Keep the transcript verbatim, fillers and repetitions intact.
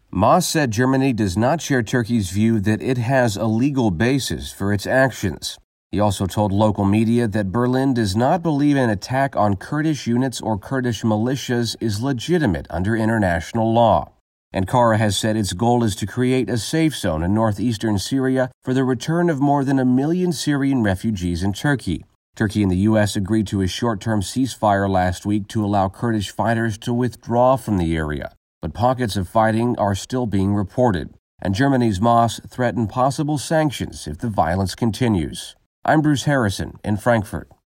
Moss said Germany does not share Turkey's view that it has a legal basis for its actions. He also told local media that Berlin does not believe an attack on Kurdish units or Kurdish militias is legitimate under international law. Ankara has said its goal is to create a safe zone in northeastern Syria for the return of more than a million Syrian refugees in Turkey. Turkey and the U S agreed to a short-term ceasefire last week to allow Kurdish fighters to withdraw from the area. But pockets of fighting are still being reported, and Germany's Moss threatened possible sanctions if the violence continues. I'm Bruce Harrison in Frankfurt.